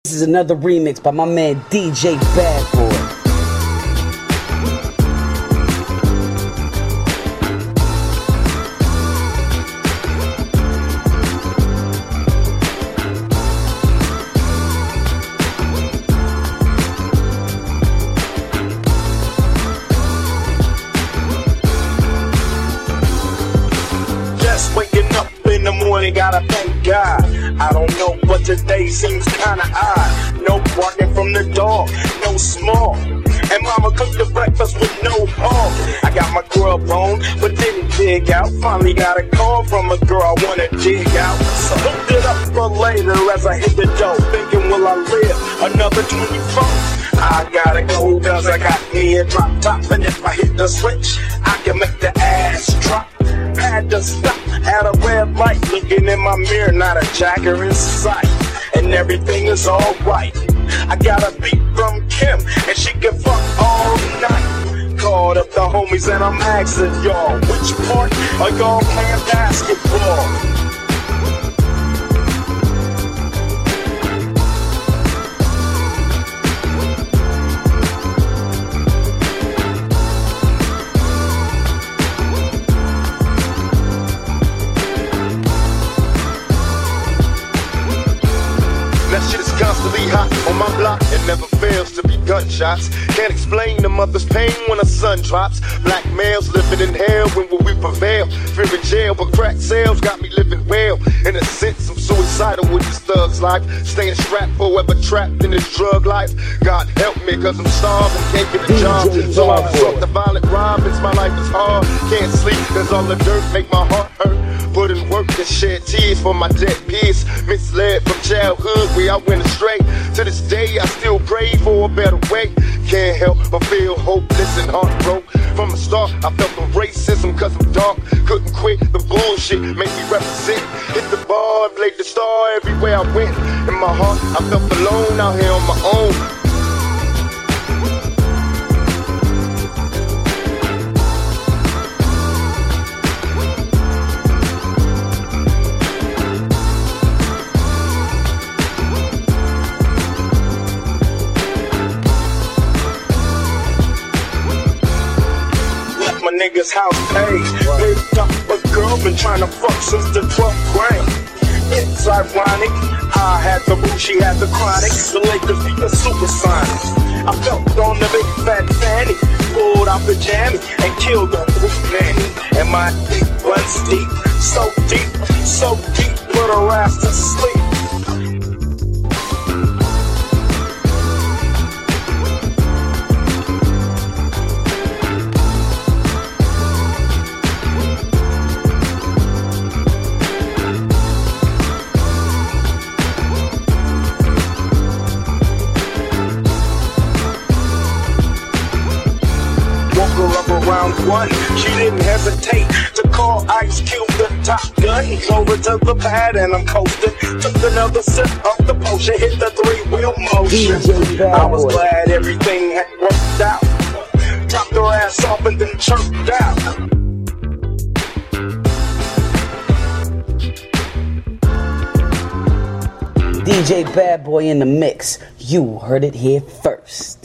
This is another remix by my man DJ Bad Boy. Just waking up in the morning, gotta thank God. I don't know, but today seems kinda odd. No barking from the dog, no small. And mama cooked the breakfast with no hog. I got my grub on, but didn't dig out. Finally got a call from a girl I wanna dig out. So hooked it up for later as I hit the door. Thinking, will I live another 24? I gotta go, cause I got me a drop top. And if I hit the switch, I can make the ass drop. Had to stop at a red light, looking in my mirror, not a jacker in sight, and everything is alright. I got a beat from Kim, and she can fuck all night. Called up the homies and I'm asking y'all, which part are y'all playing basketball? That shit is constantly hot on my block. It never fails to be gunshots. Can't explain the mother's pain when the sun drops. Black males living in hell, when will we prevail? Fear in jail, but crack sales got me living well. In a sense, I'm suicidal with this thug's life. Staying strapped, forever trapped in this drug life. God help me, cause I'm starving, can't get a job. So I resort to violent robins, my life is hard. Can't sleep, cause all the dirt make my heart hurt. Put in work and shed tears for my dead peers. Misled from childhood where I went astray. To this day I still pray for a better way. Can't help but feel hopeless and heartbroken. From the start I felt the racism cause I'm dark. Couldn't quit the bullshit, make me represent. Hit the bar and played the star everywhere I went. In my heart I felt alone out here on my own. Niggas house paid. Picked up a girl, been trying to fuck since the 12th grade. It's ironic, I had the boo, she had the chronic. The Lakers beat the Supersonics. I felt on the big fat fanny, pulled out the jammy and killed the roof nanny. And my dick runs deep, so deep, put her ass to sleep. Around one, she didn't hesitate to call Ice Cube the Top Gun. Over to the pad and I'm coasting. Took another sip of the potion, hit the 3-wheel motion. I was glad everything had worked out. Dropped her ass off and then chirped out. DJ Bad Boy in the mix. You heard it here first.